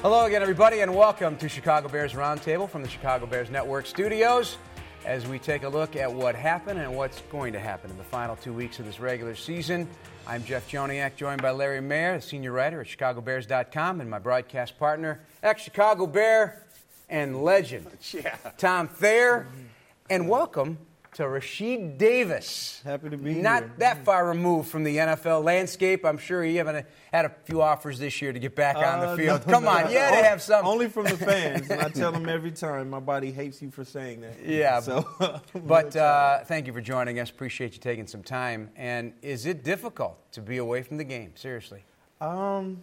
Hello again, everybody, and welcome to Chicago Bears Roundtable from the Chicago Bears Network studios as we take a look at what happened and what's going to happen in the final 2 weeks of this regular season. I'm Jeff Joniak, joined by Larry Mayer, the senior writer at ChicagoBears.com, and my broadcast partner, ex-Chicago Bear and legend, Tom Thayer. And welcome to Rashid Davis. Happy to be here. Not that far removed from the NFL landscape. I'm sure you haven't had a few offers this year to get back on the field. Come on, you had to have something. Only from the fans, and I tell them every time, my body hates you for saying that. Yeah, so, but thank you for joining us. Appreciate you taking some time. And is it difficult to be away from the game? Seriously. Not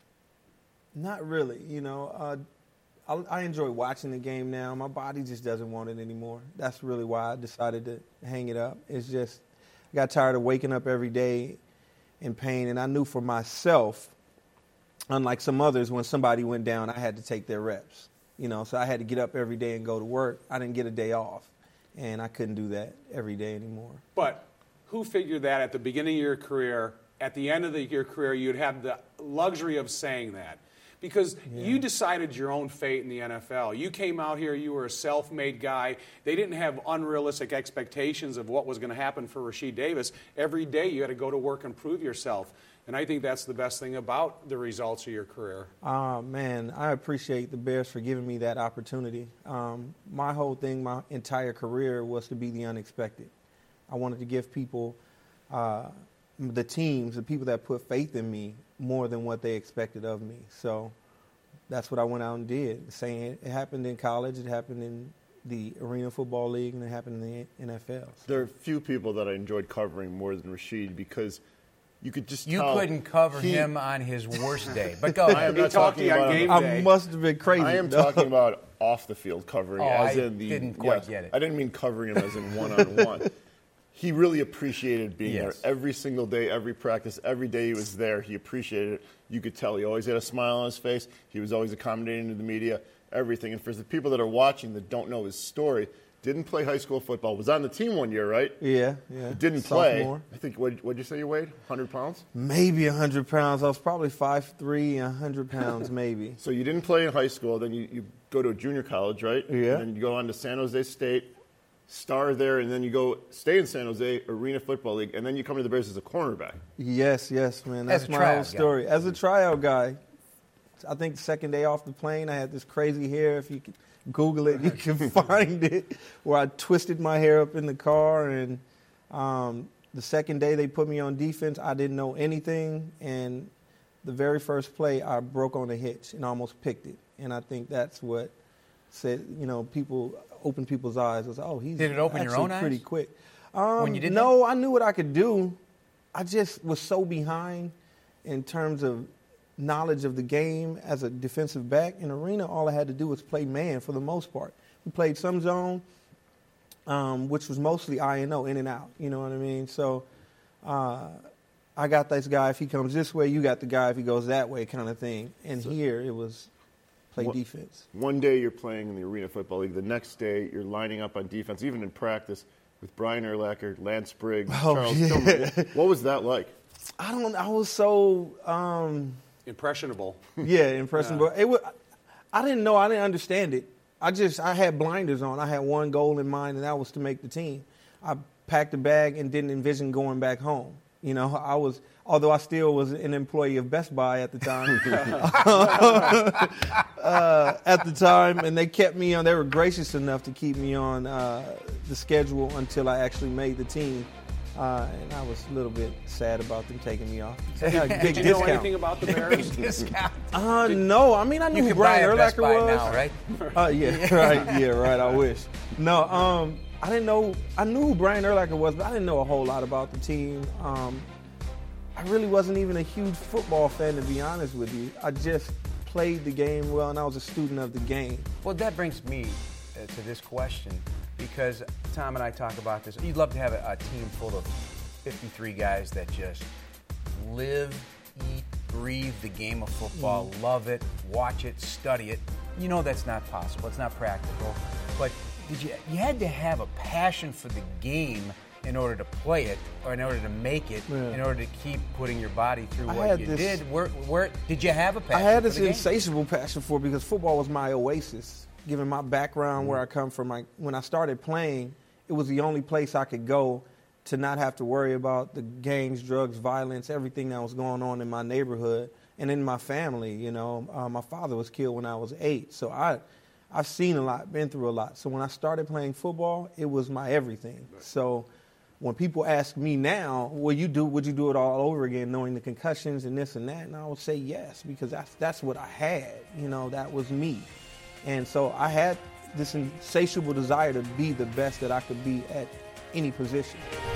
really. You know, I enjoy watching the game now. My body just doesn't want it anymore. That's really why I decided to hang it up. It's just I got tired of waking up every day in pain, and I knew for myself, unlike some others, when somebody went down, I had to take their reps. You know, so I had to get up every day and go to work. I didn't get a day off, and I couldn't do that every day anymore. But who figured that at the beginning of your career, at the end of your career, you'd have the luxury of saying that? Because you decided your own fate in the NFL. You came out here, you were a self-made guy. They didn't have unrealistic expectations of what was going to happen for Rashid Davis. Every day you had to go to work and prove yourself. And I think that's the best thing about the results of your career. Man, I appreciate the Bears for giving me that opportunity. My whole thing, my entire career, was to be the unexpected. I wanted to give people, the teams, the people that put faith in me, more than what they expected of me. So that's what I went out and did. Saying it happened in college, it happened in the Arena Football League, and it happened in the NFL. There are few people that I enjoyed covering more than Rashid because you could just tell. You couldn't cover him on his worst day. But go I am not talking about game day. I must have been crazy. I am talking about off the field covering. I didn't quite get it. I didn't mean covering him as in one-on-one. He really appreciated being there every single day, every practice, every day he was there. He appreciated it. You could tell he always had a smile on his face. He was always accommodating to the media, everything. And for the people that are watching that don't know his story, didn't play high school football, was on the team one year, right? Yeah. Didn't play. I think, what'd you say you weighed? 100 pounds? Maybe 100 pounds. I was probably 5'3", 100 pounds maybe. So you didn't play in high school. Then you go to a junior college, right? Yeah. And then you go on to San Jose State. Star there, and then you go stay in San Jose, Arena Football League, and then you come to the Bears as a cornerback. Yes, man. That's my whole story. As a tryout guy, I think the second day off the plane, I had this crazy hair. If you could Google it, you can find it, where I twisted my hair up in the car. And the second day they put me on defense, I didn't know anything. And the very first play, I broke on a hitch and almost picked it. And I think that's what said, people opened people's eyes. I was like, did it open your own pretty eyes? Quick. When you did no, I knew what I could do. I just was so behind in terms of knowledge of the game as a defensive back. In Arena, all I had to do was play man for the most part. We played some zone, which was mostly I&O, in and out. You know what I mean? So I got this guy, if he comes this way, you got the guy if he goes that way, kind of thing. And here it was play defense. One day you're playing in the Arena Football League. The next day you're lining up on defense, even in practice, with Brian Urlacher, Lance Briggs, Charles Tillman. What was that like? I was so impressionable. Yeah, impressionable. Yeah. I didn't know. I didn't understand it. I had blinders on. I had one goal in mind, and that was to make the team. I packed a bag and didn't envision going back home. Although I still was an employee of Best Buy at the time. And they kept me on. They were gracious enough to keep me on the schedule until I actually made the team. And I was a little bit sad about them taking me off. Did you know anything about the Bears? Discount. No. I mean, I knew who Brian Urlacher was. Now, right? Right. I wish. No. I didn't know. I knew who Brian Urlacher was, but I didn't know a whole lot about the team. I really wasn't even a huge football fan, to be honest with you. I just played the game well, and I was a student of the game. Well, that brings me to this question, because Tom and I talk about this. You'd love to have a team full of 53 guys that just live, eat, breathe the game of football, love it, watch it, study it. You know that's not possible. It's not practical. But you had to have a passion for the game in order to play it or in order to make it, in order to keep putting your body through what you did. Where did you have a passion? I had this for the insatiable passion for it because football was my oasis. Given my background, where I come from, when I started playing, it was the only place I could go to not have to worry about the gangs, drugs, violence, everything that was going on in my neighborhood and in my family. You know, my father was killed when I was 8, so I've seen a lot, been through a lot. So when I started playing football, it was my everything. So when people ask me now, would you do it all over again, knowing the concussions and this and that? And I would say yes, because that's what I had. You know, that was me. And so I had this insatiable desire to be the best that I could be at any position.